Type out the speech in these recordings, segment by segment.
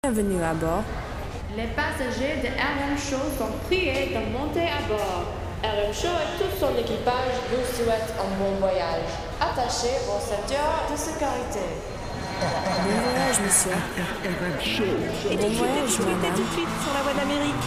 Bienvenue à bord. Les passagers de RM Show sont priés de monter à bord. RM Show et tout son équipage vous souhaitent un bon voyage. Attachez vos ceintures de sécurité. Bon voyage, monsieur. Bon voyage, madame. Tout de suite sur la voie d'Amérique.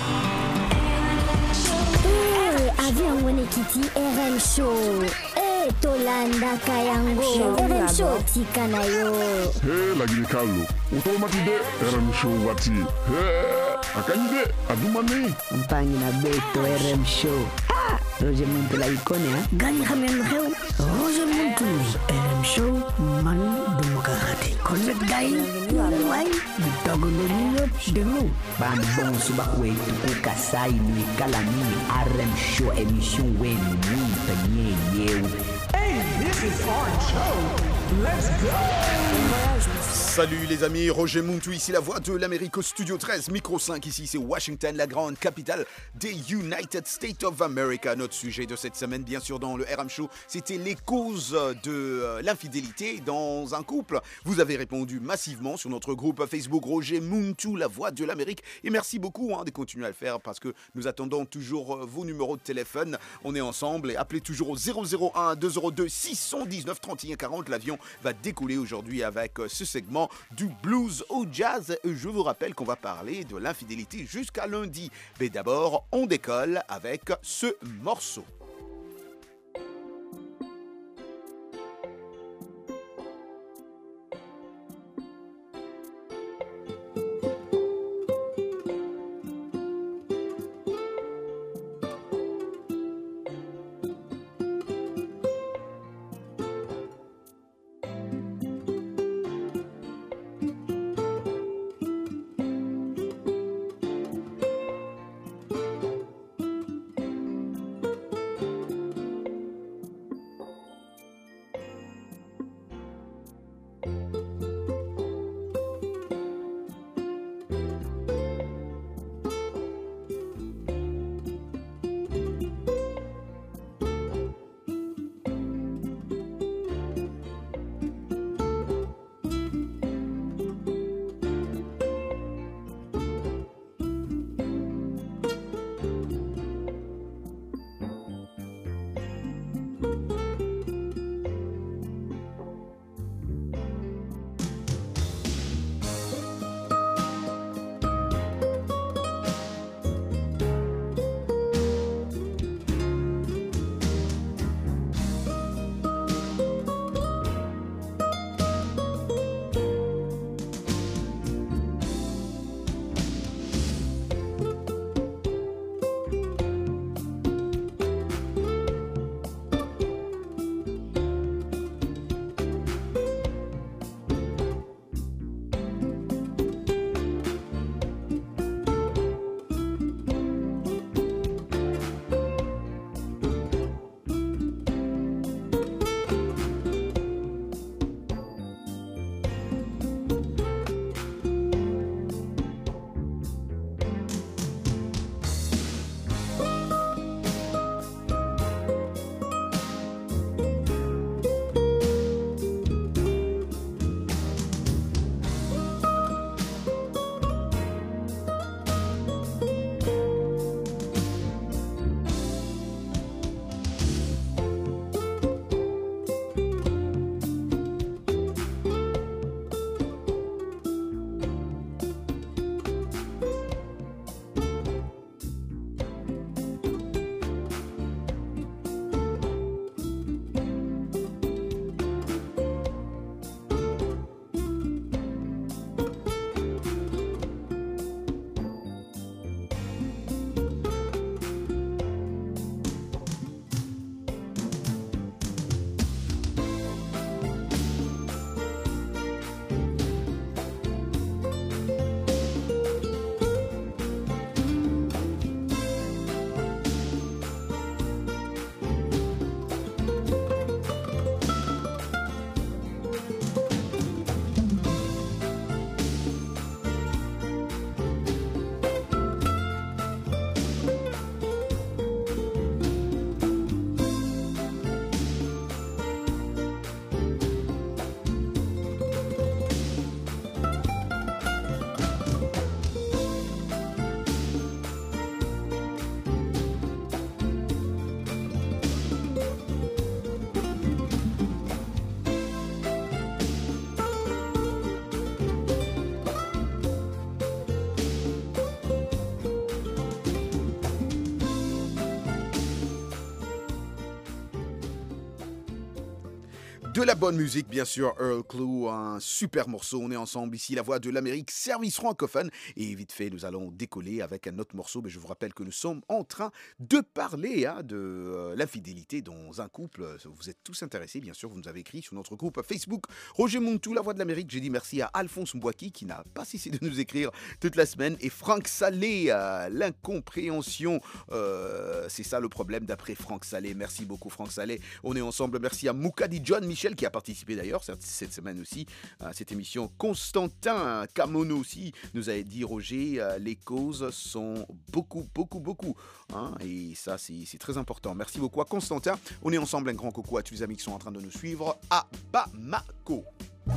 Avion Wenekiti RM Show. Tolanda Kayango RM Show Tikanayo. Lagini Carlo. Utomatide RM Show wati. Akanyide adumane. Mpangi na beto RM Show. Roger Muntu la ikone ha. Gani khamen kheu. Roger Muntu RM Show man demokrati. Connect guy. Why? Bitogo no demo. Ban bon suba wetu kukasai ni kalami RM Show émission wen ni tanye. Hey, this is Orange Show. Let's go! Salut les amis, Roger Muntu ici, la voix de l'Amérique au studio 13, micro 5 ici, c'est Washington, la grande capitale des United States of America. Notre sujet de cette semaine, bien sûr, dans le RM Show, c'était les causes de l'infidélité dans un couple. Vous avez répondu massivement sur notre groupe Facebook Roger Muntu, la voix de l'Amérique. Et merci beaucoup de continuer à le faire parce que nous attendons toujours vos numéros de téléphone. On est ensemble et appelez toujours au 001 202 619 31 40. L'avion va décoller aujourd'hui avec ce segment du blues au jazz. Je vous rappelle qu'on va parler de l'infidélité jusqu'à lundi. Mais d'abord, on décolle avec ce morceau. De la bonne musique, bien sûr, Earl Klugh, un super morceau. On est ensemble ici, la voix de l'Amérique, service francophone. Et vite fait, nous allons décoller avec un autre morceau. Mais je vous rappelle que nous sommes en train de parler de l'infidélité dans un couple. Vous êtes tous intéressés, bien sûr. Vous nous avez écrit sur notre groupe Facebook Roger Muntu, la voix de l'Amérique. J'ai dit merci à Alphonse Mbouaki qui n'a pas cessé de nous écrire toute la semaine. Et Franck Salé, l'incompréhension. C'est ça le problème d'après Franck Salé. Merci beaucoup, Franck Salé. On est ensemble. Merci à Moukadi John Michel qui a participé d'ailleurs cette semaine aussi à cette émission. Constantin Camono aussi nous a dit Roger, les causes sont beaucoup, et ça c'est très important. Merci beaucoup à Constantin. On est ensemble, un grand coucou à tous les amis qui sont en train de nous suivre à Bamako.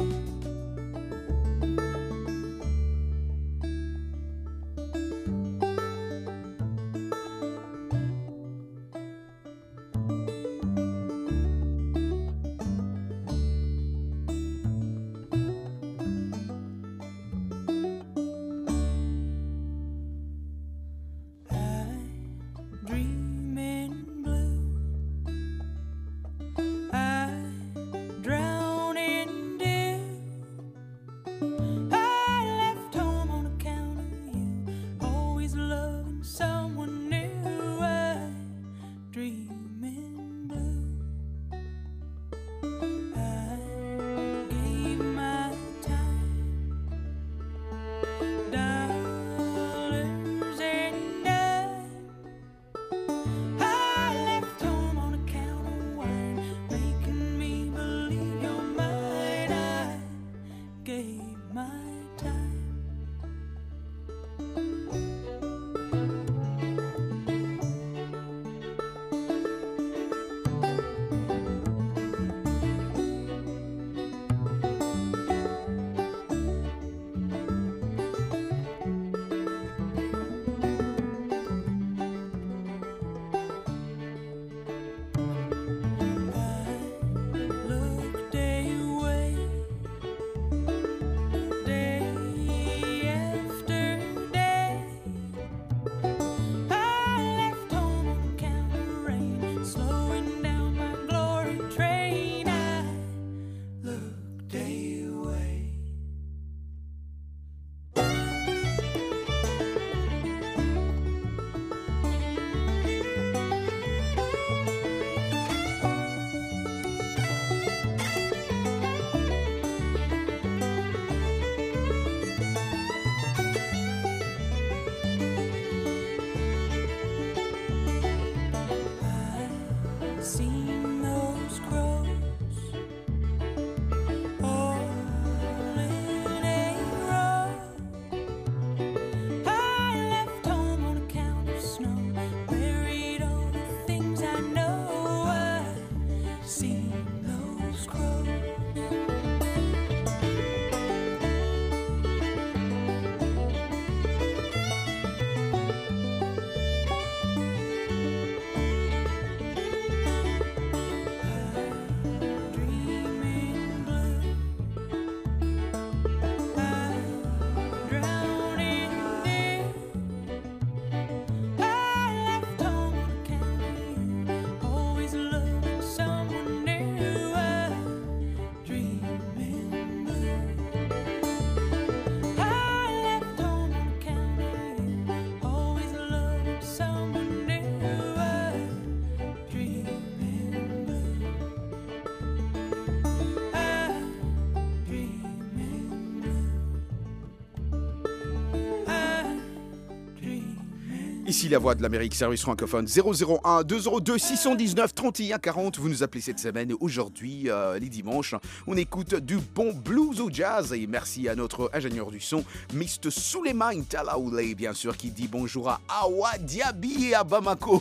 Ici la voix de l'Amérique, service francophone 001 202 619 31 40. Vous nous appelez cette semaine. Aujourd'hui, les dimanches, on écoute du bon blues au jazz. Et merci à notre ingénieur du son, Mr. Souleymane Talaoulé, bien sûr, qui dit bonjour à Awa Diaby et à Bamako.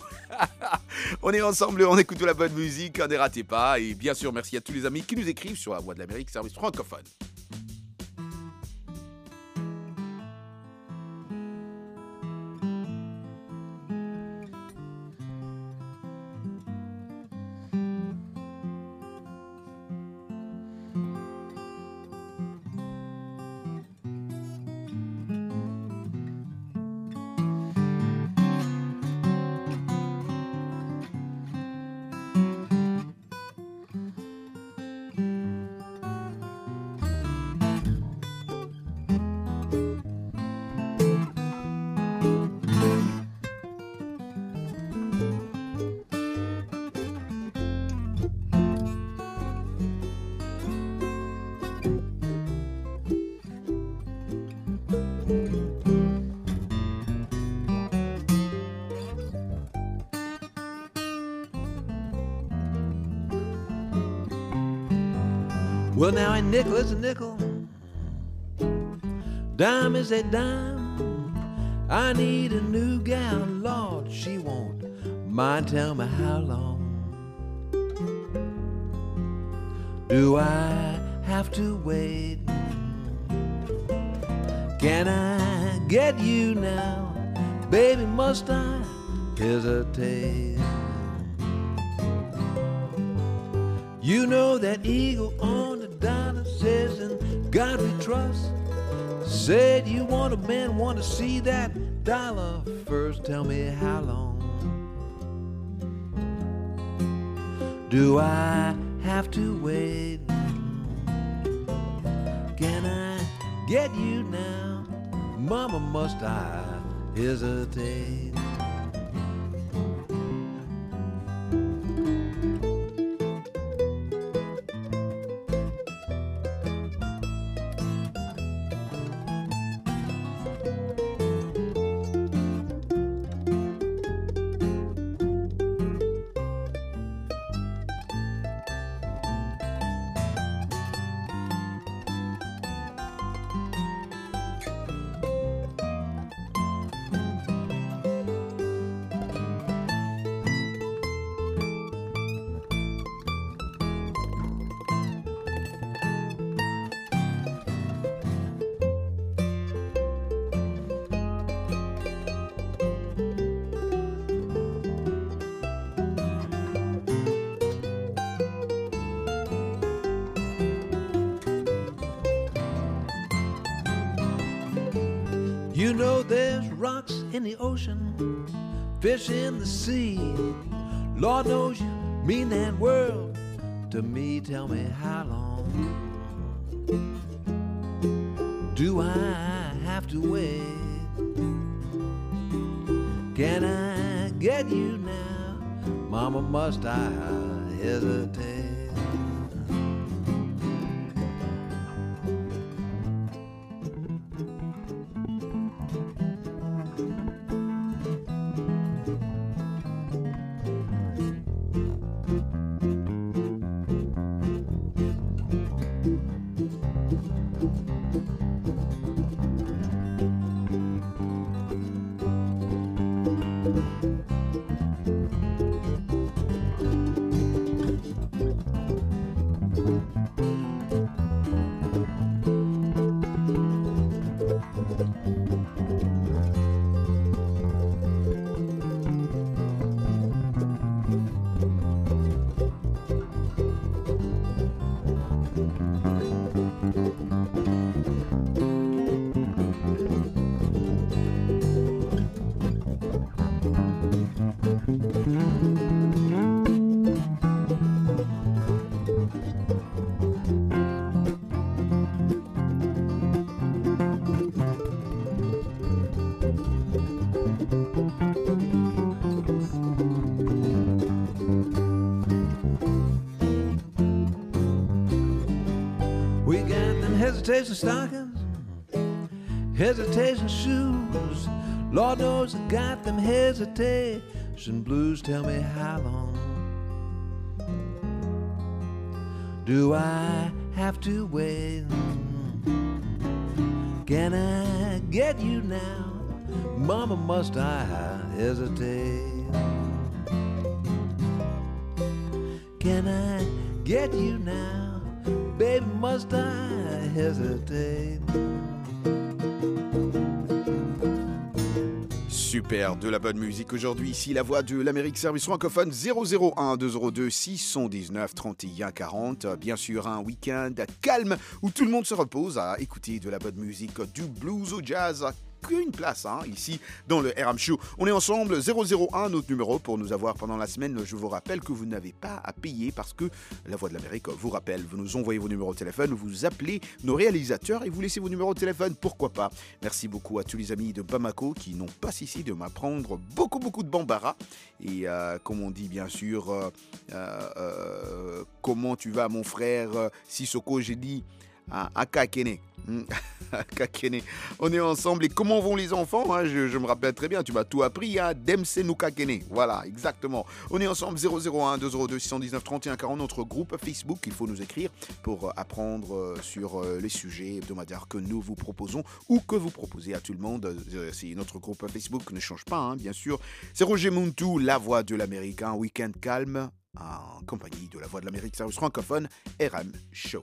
On est ensemble, on écoute de la bonne musique, ne ratez pas. Et bien sûr, merci à tous les amis qui nous écrivent sur la voix de l'Amérique, service francophone. Well, now a nickel is a nickel, dime is a dime. I need a new gal, Lord, she won't mind. Tell me how long do I have to wait? Can I get you now? Baby, must I hesitate? You know that eagle on the diner says, in God we trust. Said you want a man, want to see that dollar first. Tell me how long do I have to wait? Can I get you now? Mama, must I hesitate? You know there's rocks in the ocean, fish in the sea. Lord knows you mean that world to me. Tell me how long do I have to wait? Can I get you now? Mama, must I hesitate? Hesitation stockings, hesitation shoes. Lord knows I got them hesitation blues. Tell me how long do I have to wait? Can I get you now? Mama, must I hesitate? Can I get you now? Baby, must I hesitate? Super, de la bonne musique aujourd'hui. Ici, la voix de l'Amérique Service francophone 001 202 619 31 40. Bien sûr, un week-end calme où tout le monde se repose à écouter de la bonne musique, du blues au jazz. Une place ici dans le RM Show. On est ensemble, 001, notre numéro pour nous avoir pendant la semaine. Je vous rappelle que vous n'avez pas à payer parce que la Voix de l'Amérique vous rappelle. Vous nous envoyez vos numéros de téléphone, vous appelez nos réalisateurs et vous laissez vos numéros de téléphone, pourquoi pas. Merci beaucoup à tous les amis de Bamako qui n'ont pas cessé de m'apprendre beaucoup de bambara. Et comme on dit bien sûr, comment tu vas mon frère Sissoko, j'ai dit à Kakene. Kakene. On est ensemble. Et comment vont les enfants, hein, je me rappelle très bien, tu m'as tout appris. Hein, Demse nous Kakene. Voilà, exactement. On est ensemble 001 202 619 31 40, notre groupe Facebook. Il faut nous écrire pour apprendre sur les sujets hebdomadaires que nous vous proposons ou que vous proposez à tout le monde. Si notre groupe Facebook ne change pas, hein, bien sûr. C'est Roger Muntu, la voix de l'Amérique. Un week-end calme en compagnie de la voix de l'Amérique, service francophone, RM Show.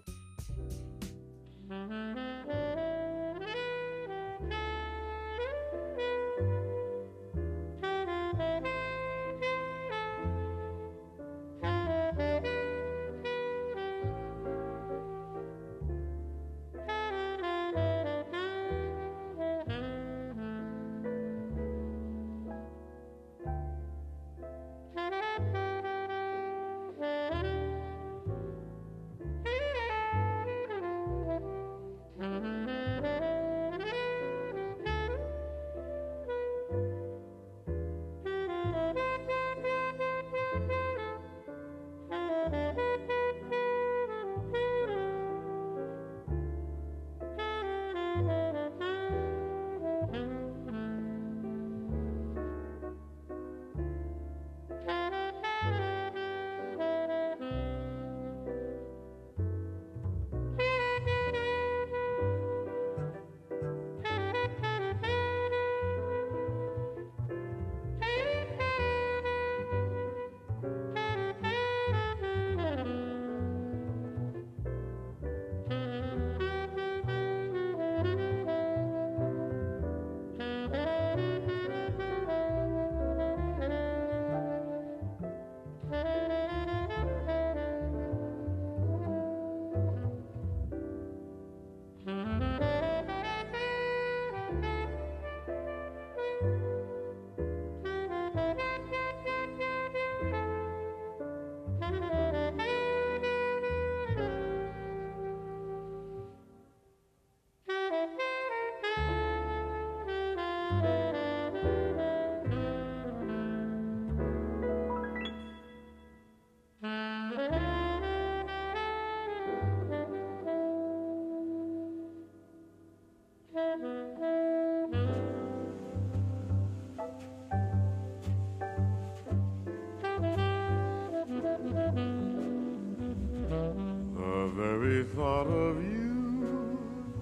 Thought of you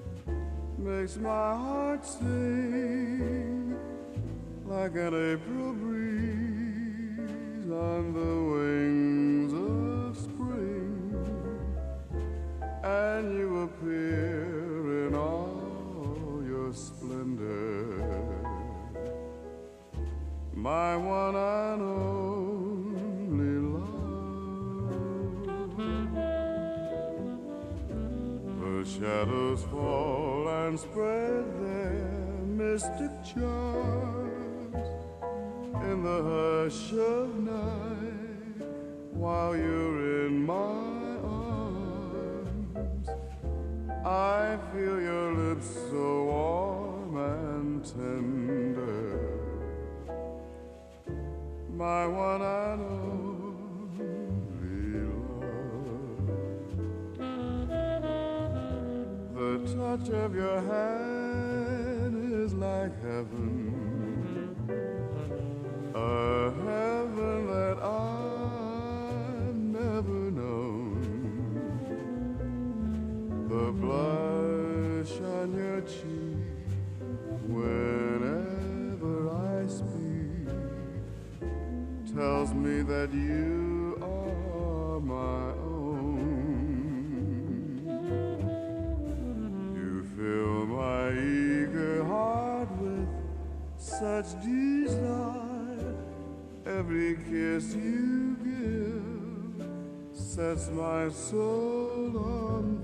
makes my heart sing like an April breeze on the wings of spring, and you appear in all your splendor, my one and only love. The shadows fall and spread their mystic charms in the hush of night while you're in my arms. I feel your lips so warm and tender, my one and only love. The touch of your hand is like heaven, a heaven that I've never known. The blush on your cheek whenever I speak tells me that you are my own. You fill my eager heart with such desire. Every kiss you give sets my soul on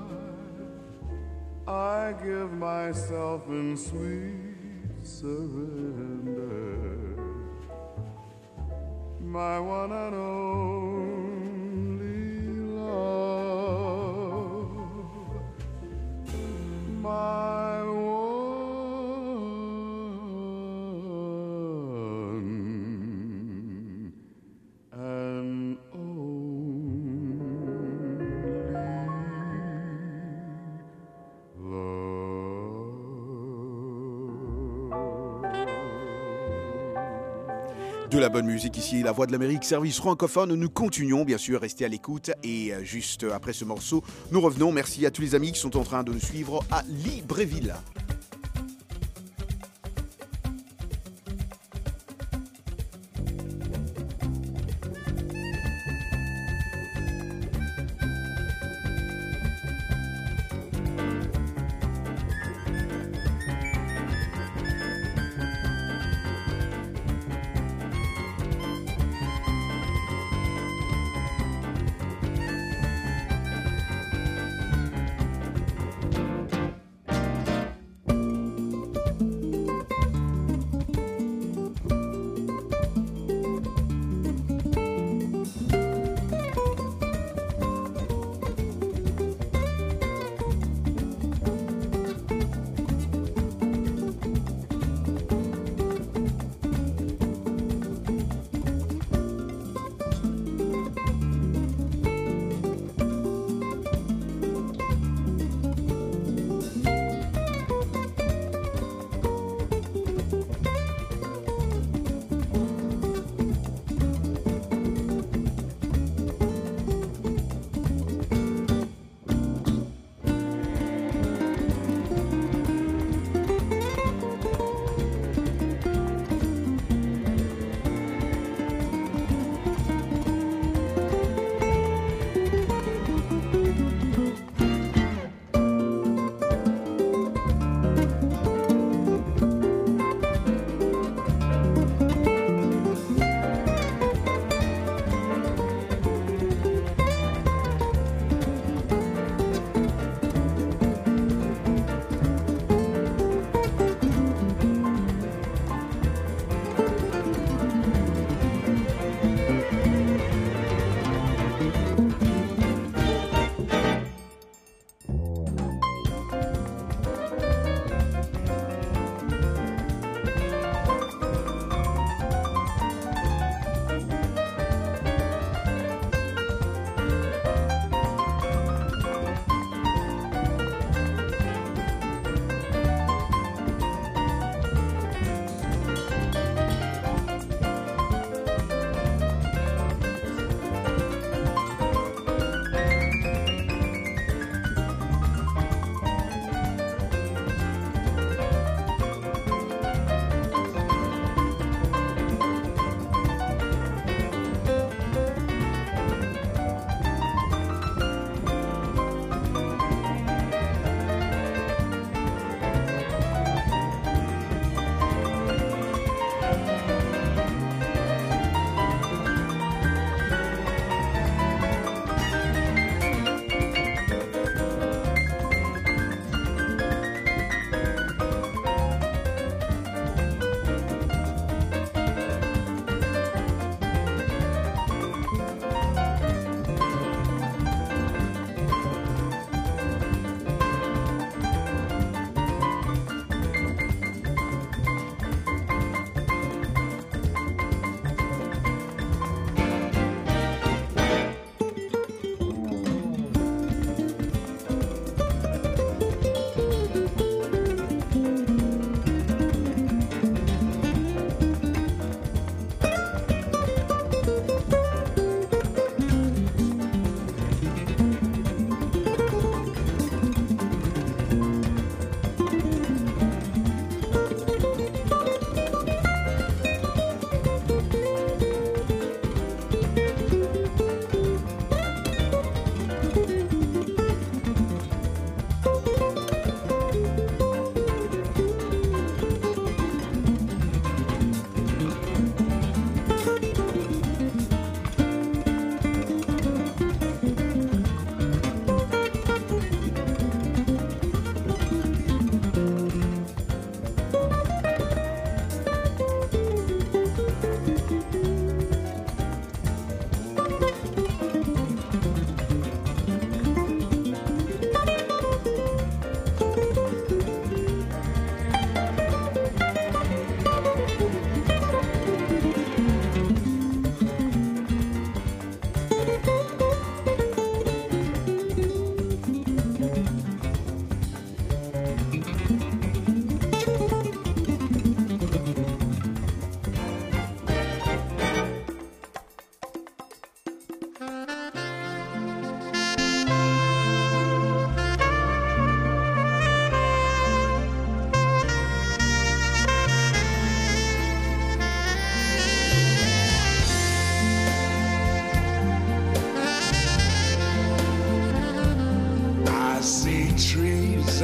fire. I give myself in sweet surrender, my one and only love, my one and only De la bonne musique ici, la Voix de l'Amérique, service francophone. Nous continuons bien sûr, restez à l'écoute. Et juste après ce morceau, nous revenons. Merci à tous les amis qui sont en train de nous suivre à Libreville.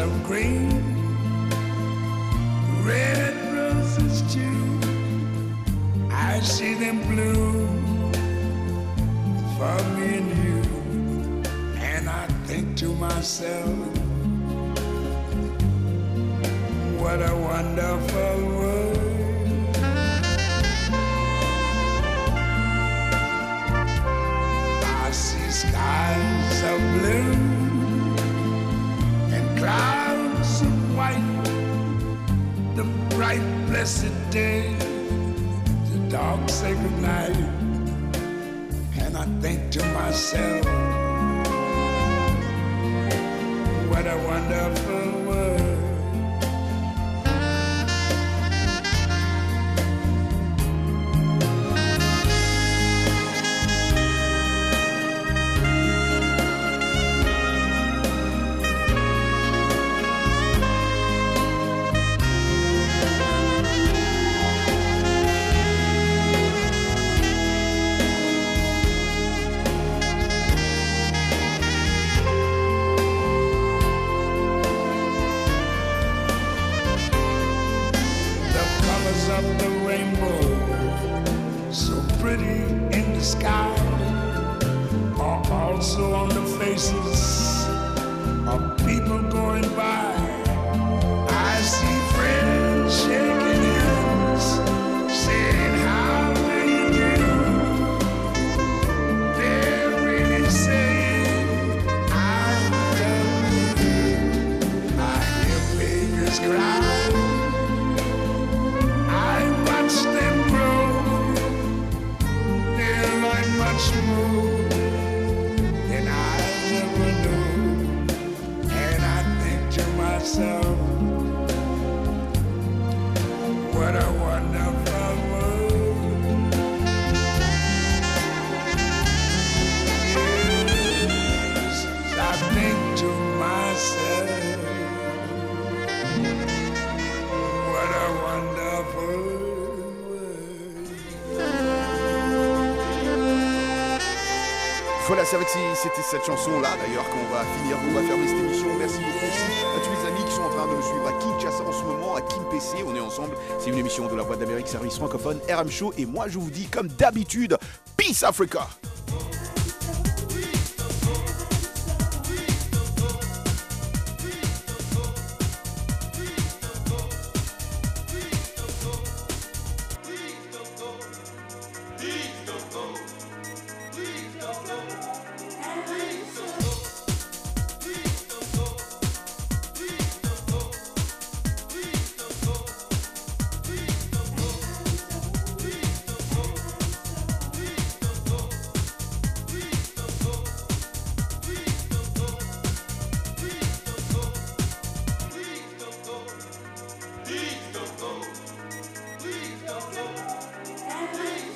of green, red roses too. I see them bloom for me and you, and I think to myself, what a wonderful world. I see skies of blue and clouds of white, the bright blessed day, the dark sacred night, and I think to myself, what a wonderful world. Of the rainbow, so pretty in the sky, are also on the faces of people going by. I see friends shaking hands, saying, how do you do? They're really saying, I love you. I hear babies cry. Watch them grow, they learn much more than I ever knew, and I think to myself, what a wonderful world. Yes, I think to myself, what a wonderful. Voilà, c'est avec c'était cette chanson-là d'ailleurs qu'on va finir, qu'on va fermer cette émission. Merci beaucoup aussi à tous les amis qui sont en train de me suivre à Kinshasa en ce moment, à Kim PC. On est ensemble. C'est une émission de la Voix d'Amérique, service francophone, RM Show. Et moi, je vous dis comme d'habitude, Peace Africa! Please don't go.